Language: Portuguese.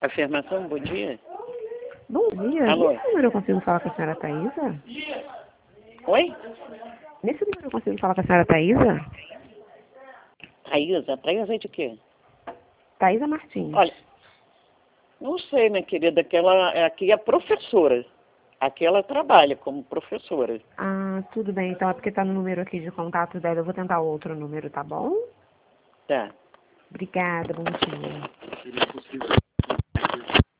Afirmação, bom dia. Bom dia. Alô? Nesse número eu consigo falar com a senhora Thaisa? Oi? Nesse número eu consigo falar com a senhora Thaisa? Thaisa é de quê? Thaisa Martins. Olha, não sei, minha querida, que ela aqui é professora. Aqui ela trabalha como professora. Ah, tudo bem. Então é porque tá no número aqui de contato dela. Eu vou tentar outro número, tá bom? Tá. Obrigada, bom dia.